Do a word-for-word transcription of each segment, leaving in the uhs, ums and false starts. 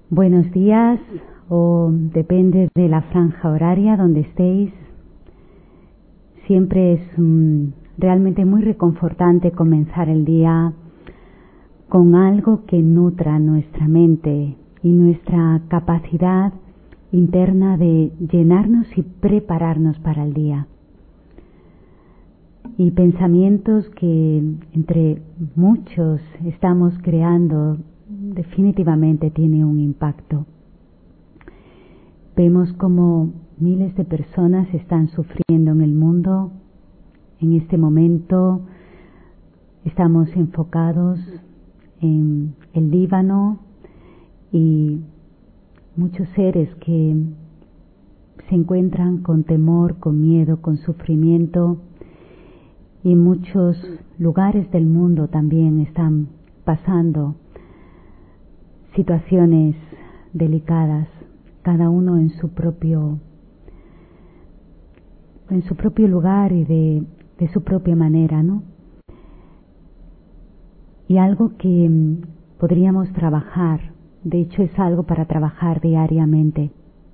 Buenos días, o depende de la franja horaria donde estéis. Siempre es um, realmente muy reconfortante comenzar el día con algo que nutra nuestra mente y nuestra capacidad interna de llenarnos y prepararnos para el día. Y pensamientos que entre muchos estamos creando definitivamente tiene un impacto. Vemos como miles de personas están sufriendo en el mundo. En este momento estamos enfocados en el Líbano y muchos seres que se encuentran con temor, con miedo, con sufrimiento, y muchos lugares del mundo también están pasando situaciones delicadas, cada uno en su propio en su propio lugar y de, de su propia manera, ¿no? Y algo que podríamos trabajar, de hecho es algo para trabajar diariamente,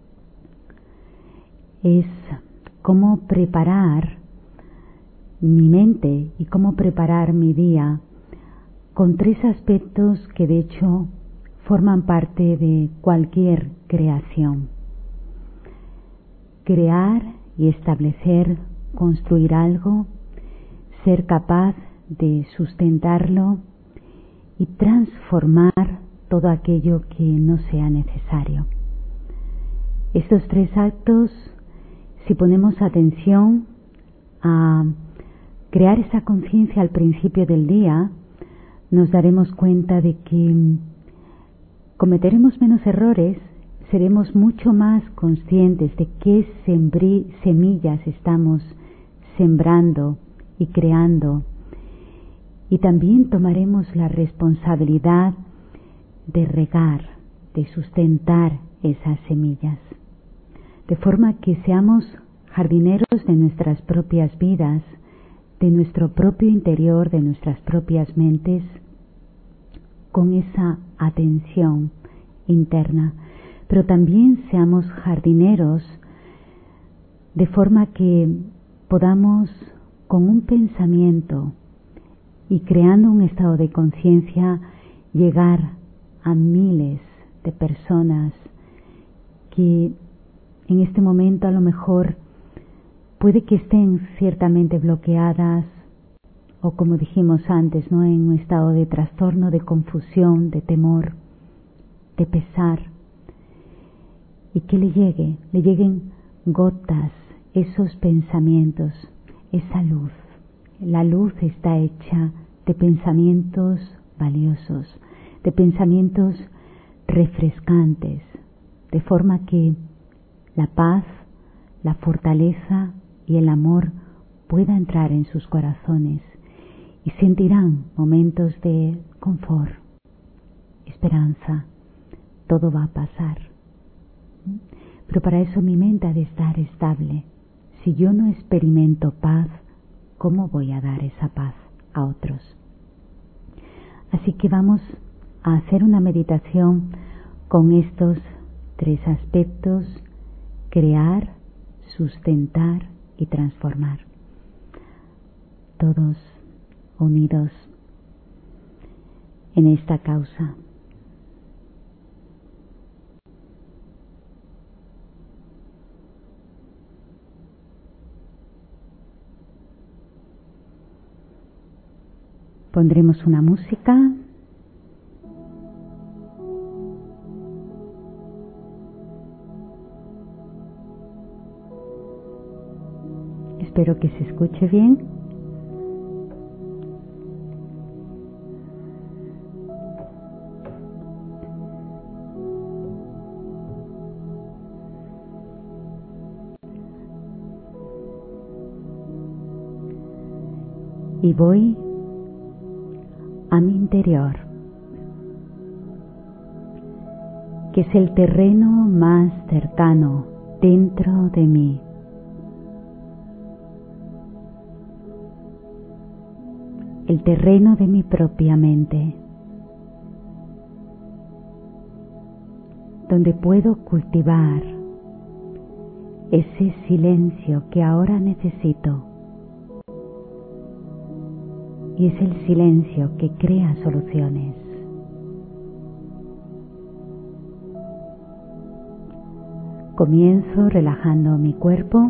es cómo preparar mi mente y cómo preparar mi día con tres aspectos que de hecho forman parte de cualquier creación. Crear y establecer, construir algo, ser capaz de sustentarlo y transformar todo aquello que no sea necesario. Estos tres actos, si ponemos atención a crear esa conciencia al principio del día, nos daremos cuenta de que cometeremos menos errores, seremos mucho más conscientes de qué sembrí, semillas estamos sembrando y creando, y también tomaremos la responsabilidad de regar, de sustentar esas semillas, de forma que seamos jardineros de nuestras propias vidas, de nuestro propio interior, de nuestras propias mentes, con esa atención interna, pero también seamos jardineros de forma que podamos, con un pensamiento y creando un estado de conciencia, llegar a miles de personas que en este momento a lo mejor puede que estén ciertamente bloqueadas o, como dijimos antes, ¿no?, en un estado de trastorno, de confusión, de temor, de pesar, y que le llegue, le lleguen gotas, esos pensamientos, esa luz. La luz está hecha de pensamientos valiosos, de pensamientos refrescantes, de forma que la paz, la fortaleza y el amor pueda entrar en sus corazones y sentirán momentos de confort, esperanza. Todo va a pasar. Pero para eso mi mente ha de estar estable. Si yo no experimento paz, ¿cómo voy a dar esa paz a otros? Así que vamos a hacer una meditación con estos tres aspectos: crear, sustentar y transformar. Todos unidos en esta causa. Pondremos una música. Espero que se escuche bien. Y voy a mi interior, que es el terreno más cercano dentro de mí. El terreno de mi propia mente. donde puedo cultivar ese silencio que ahora necesito. Y es el silencio que crea soluciones. Comienzo relajando mi cuerpo.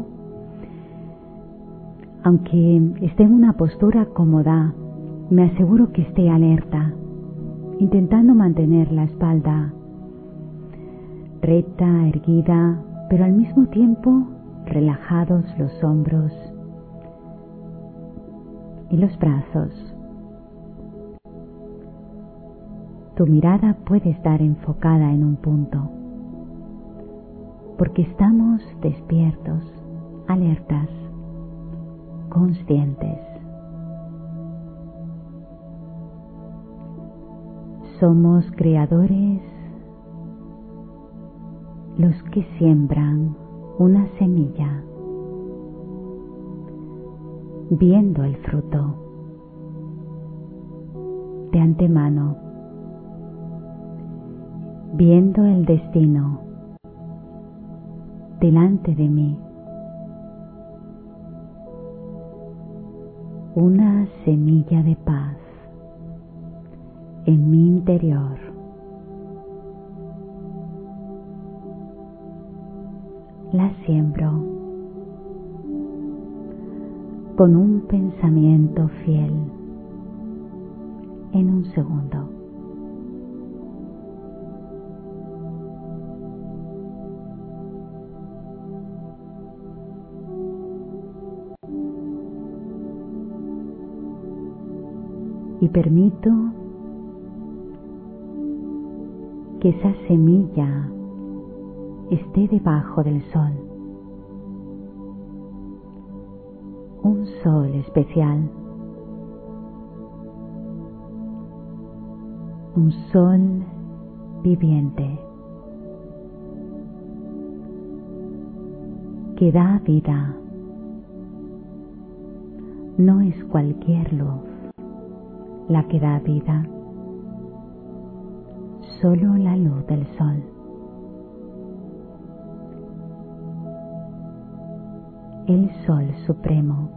Aunque esté en una postura cómoda, me aseguro que esté alerta, intentando mantener la espalda recta, erguida, pero al mismo tiempo relajados los hombros y los brazos. Tu mirada puede estar enfocada en un punto, porque estamos despiertos, alertas, conscientes. Somos creadores los que siembran una semilla, viendo el fruto de antemano, viendo el destino delante de mí. Una semilla de paz en mi interior. La siembro con un pensamiento fiel en un segundo. Y permito que esa semilla esté debajo del sol. Un sol especial. Un sol viviente que da vida. No es cualquier luz la que da vida, solo la luz del sol. El sol supremo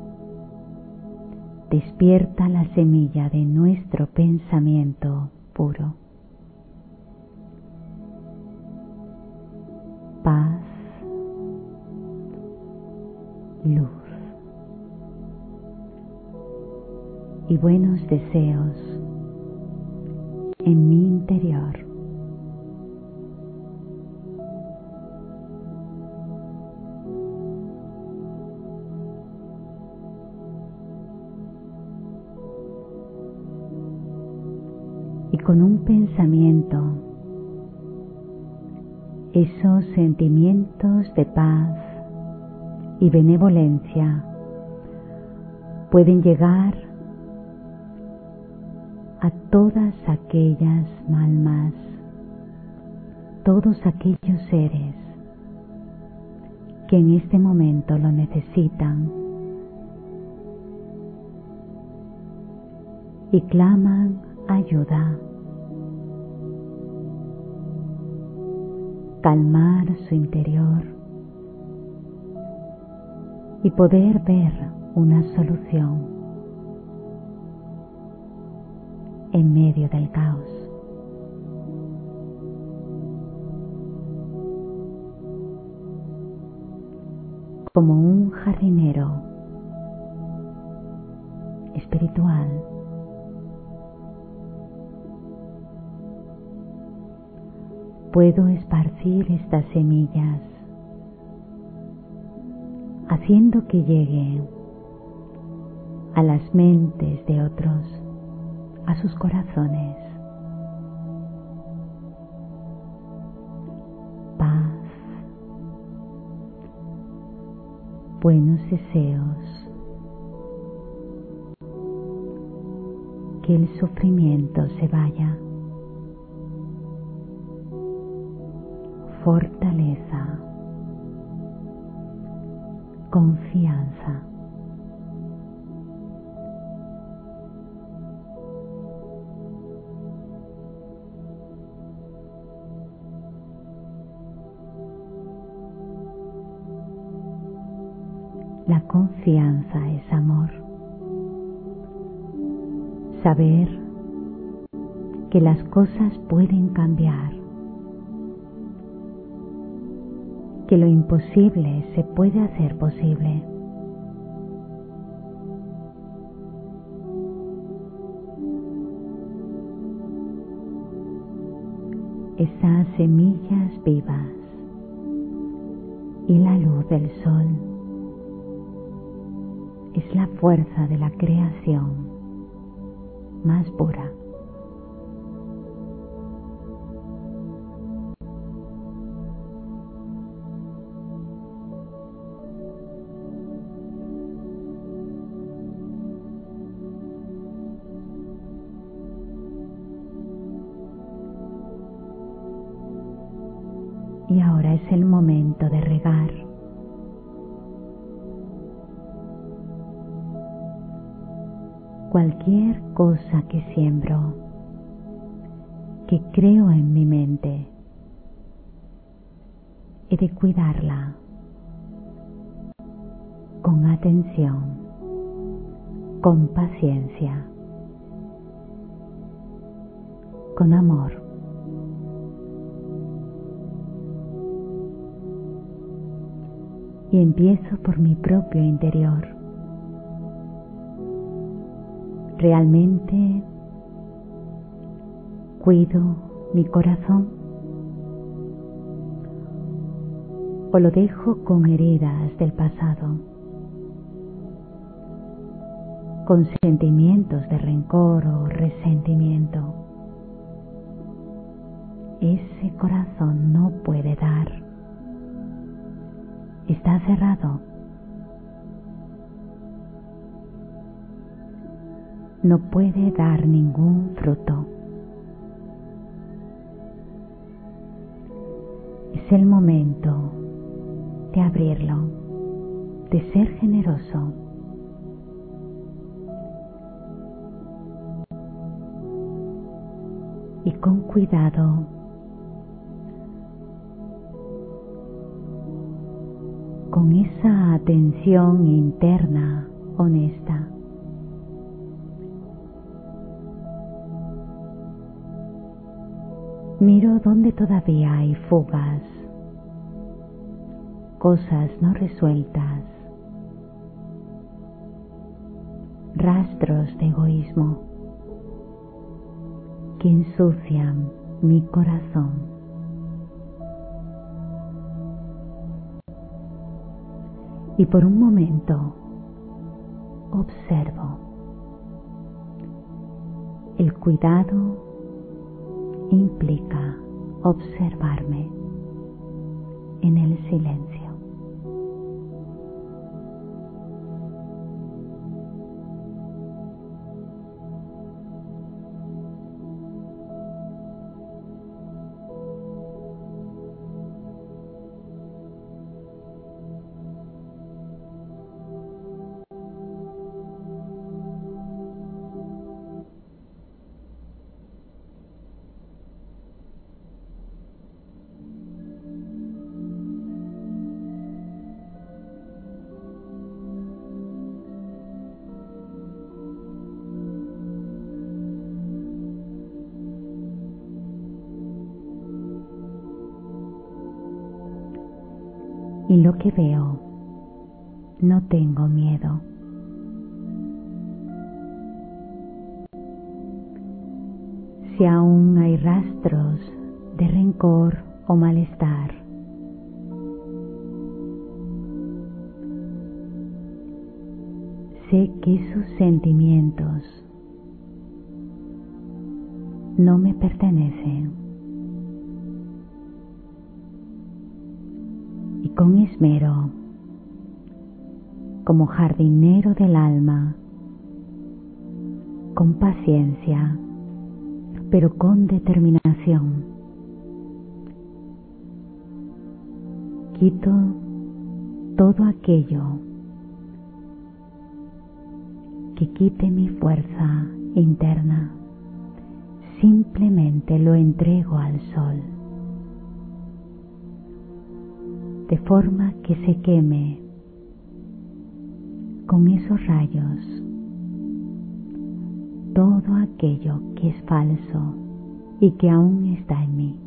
despierta la semilla de nuestro pensamiento puro. Paz, luz y buenos deseos en mi interior. Y con un pensamiento, esos sentimientos de paz y benevolencia pueden llegar a todas aquellas almas, todos aquellos seres que en este momento lo necesitan y claman ayuda. Calmar su interior y poder ver una solución en medio del caos. Como un jardinero espiritual, puedo esparcir estas semillas, haciendo que lleguen a las mentes de otros, a sus corazones. Paz, buenos deseos, que el sufrimiento se vaya. Fortaleza, confianza. La confianza es amor. Saber que las cosas pueden cambiar, que lo imposible se puede hacer posible. Esas semillas vivas y la luz del sol es la fuerza de la creación más pura. Y ahora es el momento de regar. Cualquier cosa que siembro, que creo en mi mente, he de cuidarla con atención, con paciencia, con amor. Y empiezo por mi propio interior. ¿Realmente cuido mi corazón? ¿O lo dejo con heridas del pasado? Con sentimientos de rencor o resentimiento. Ese corazón no puede dar. Está cerrado. No puede dar ningún fruto. Es el momento de abrirlo, de ser generoso. Y con cuidado con esa atención interna honesta, miro donde todavía hay fugas, cosas no resueltas, rastros de egoísmo que ensucian mi corazón. Y por un momento observo. El cuidado implica observarme en el silencio. Y lo que veo, no tengo miedo. Si aún hay rastros de rencor o malestar, sé que esos sentimientos no me pertenecen. Y con esmero, como jardinero del alma, con paciencia, pero con determinación, quito todo aquello que quite mi fuerza interna. Simplemente lo entrego al sol, de forma que se queme con esos rayos todo aquello que es falso y que aún está en mí.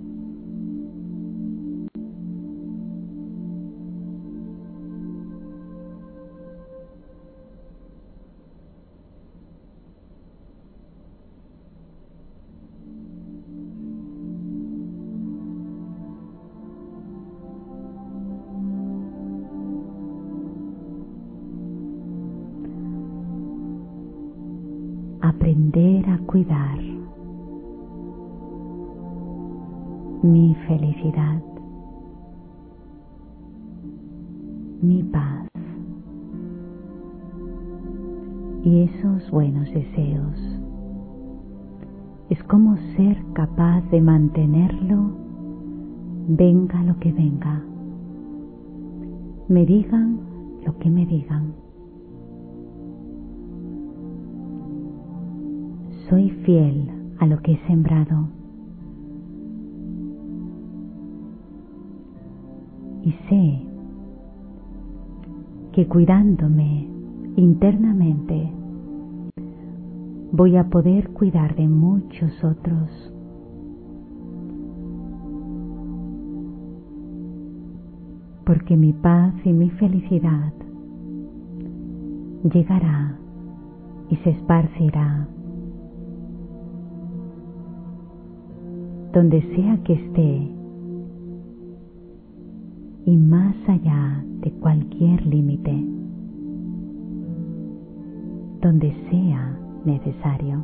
Aprender a cuidar mi felicidad, mi paz y esos buenos deseos. Es como ser capaz de mantenerlo, venga lo que venga, me digan lo que me digan. Soy fiel a lo que he sembrado y sé que cuidándome internamente voy a poder cuidar de muchos otros. Porque mi paz y mi felicidad llegará y se esparcirá donde sea que esté y más allá de cualquier límite, donde sea necesario.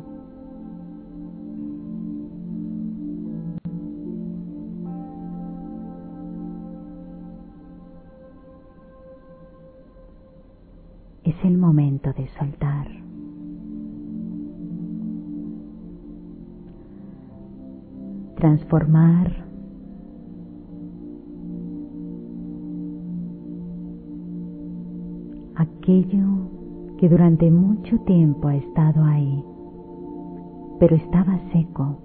Es el momento de soltar. Transformar aquello que durante mucho tiempo ha estado ahí, pero estaba seco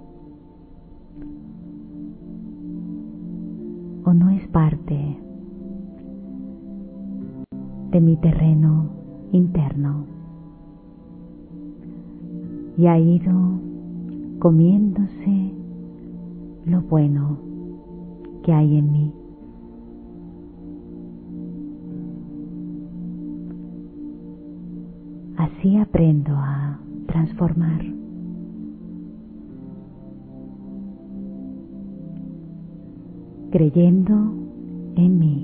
o no es parte de mi terreno interno y ha ido comiéndose lo bueno que hay en mí. Así aprendo a transformar. Creyendo en mí.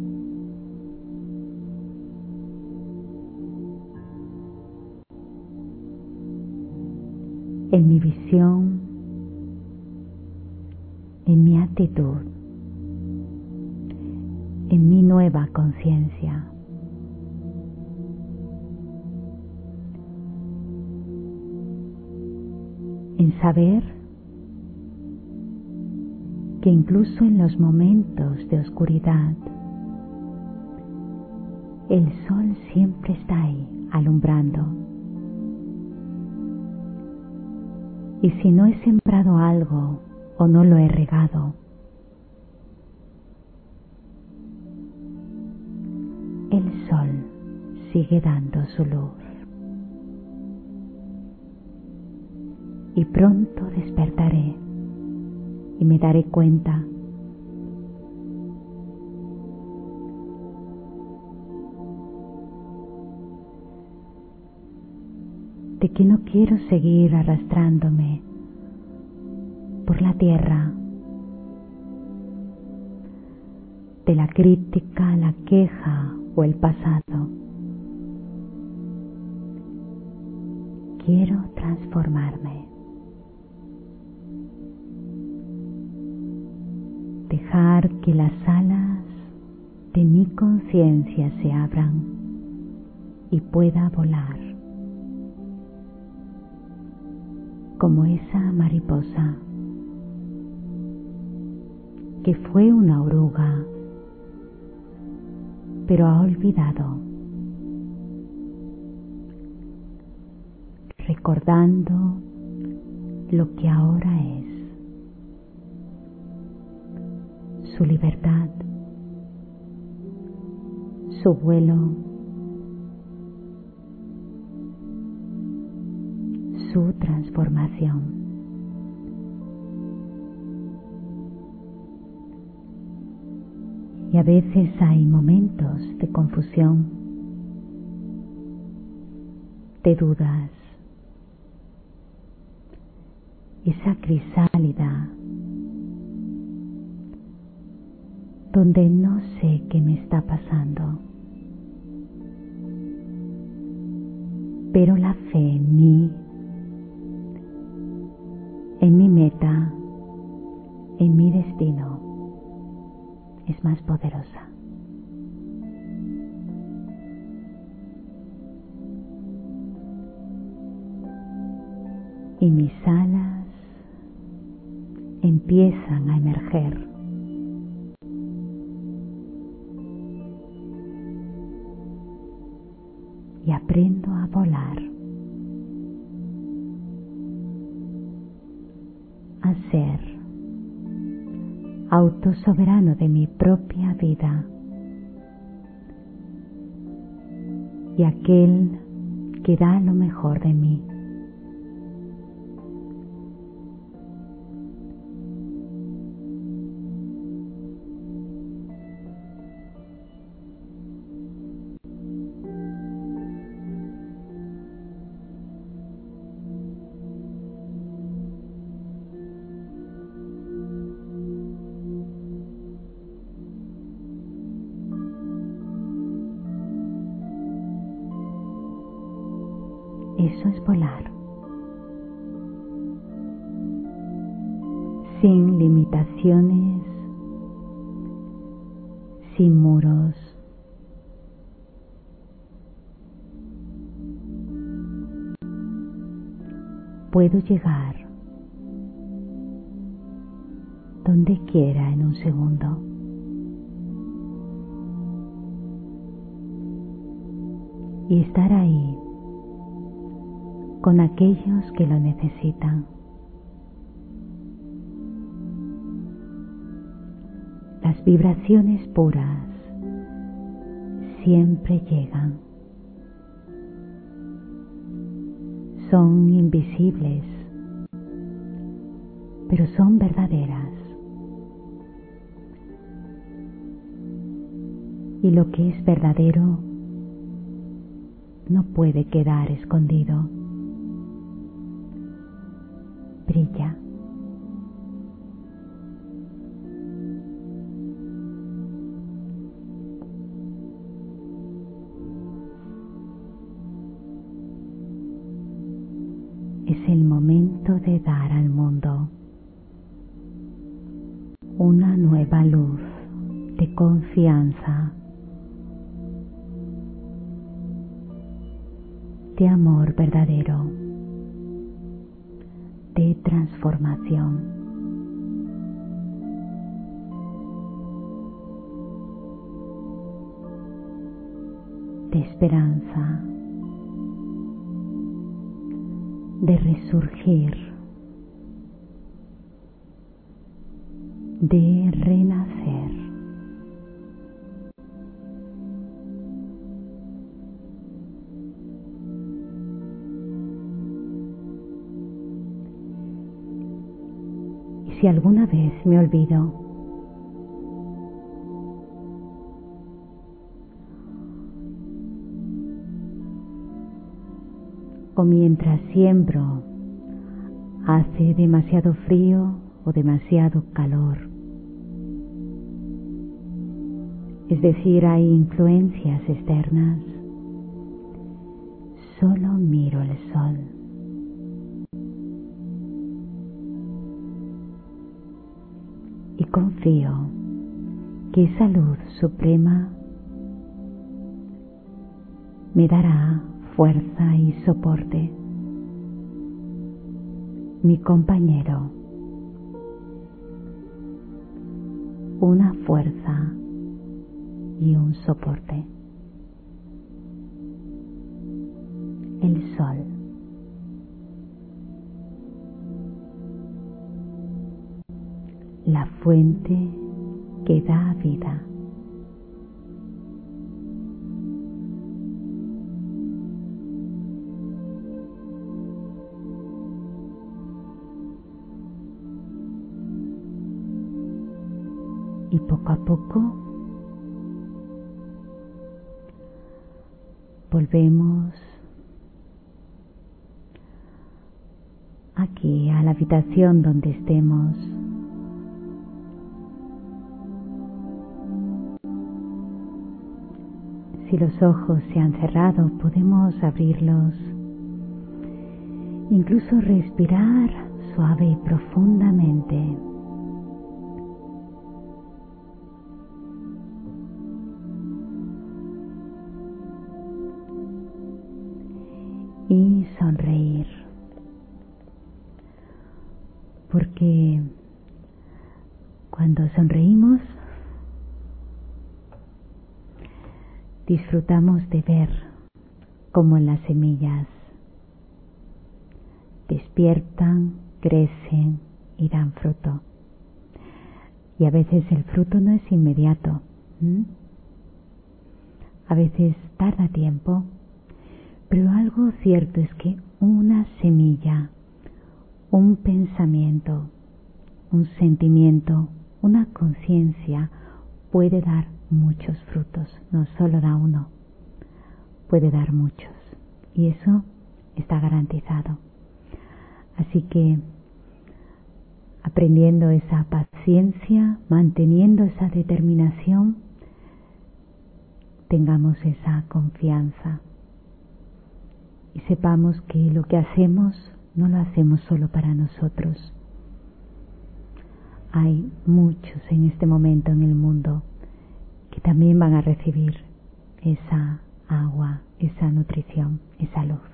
En mi visión, en mi actitud, en mi nueva conciencia. En saber que incluso en los momentos de oscuridad, el sol siempre está ahí, alumbrando. Y si no he sembrado algo o no lo he regado, el sol sigue dando su luz. Y pronto despertaré y me daré cuenta de que no quiero seguir arrastrándome por la tierra, de la crítica, la queja o el pasado. Quiero transformarme. Dejar que las alas de mi conciencia se abran y pueda volar como esa mariposa que fue una oruga pero ha olvidado, recordando lo que ahora es. Su libertad, su vuelo, su transformación. Y a veces hay momentos de confusión, de dudas, esa crisálida donde no sé qué me está pasando, pero la fe en mí, en mi meta, en mi destino, es más poderosa. Y mis alas empiezan a emerger. Y aprendo a volar, a ser autosoberano de mi propia vida y aquel que da lo mejor de mí. Eso es volar, sin limitaciones, sin muros. Puedo llegar donde quiera en un segundo. Y estar ahí con aquellos que lo necesitan. Las vibraciones puras siempre llegan. Son invisibles, pero son verdaderas. Y lo que es verdadero no puede quedar escondido. Brilla. Es el momento de dar al mundo una nueva luz de confianza, de amor verdadero, de transformación. De esperanza, de resurgir, de renacer. Y si alguna vez me olvido, o mientras siembro hace demasiado frío o demasiado calor, es decir, hay influencias externas, solo miro el sol. Y confío que esa luz suprema me dará fuerza y soporte. Mi compañero, una fuerza y un soporte. El sol. La fuente que da vida. Y poco a poco volvemos aquí a la habitación donde estemos. Si los ojos se han cerrado, podemos abrirlos. Incluso respirar suave y profundamente. Y sonreír. Porque cuando sonreímos, disfrutamos de ver cómo las semillas despiertan, crecen y dan fruto. Y a veces el fruto no es inmediato. ¿Mm? A veces tarda tiempo, pero algo cierto es que una semilla, un pensamiento, un sentimiento, una conciencia puede dar muchos frutos, no solo da uno, puede dar muchos, y eso está garantizado. Así que aprendiendo esa paciencia, manteniendo esa determinación, tengamos esa confianza y sepamos que lo que hacemos no lo hacemos solo para nosotros. Hay muchos en este momento en el mundo que también van a recibir esa agua, esa nutrición, esa luz.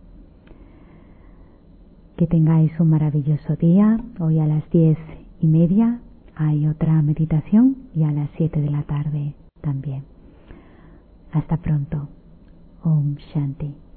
Que tengáis un maravilloso día. Hoy a las diez y media hay otra meditación y a las siete de la tarde también. Hasta pronto. Om Shanti.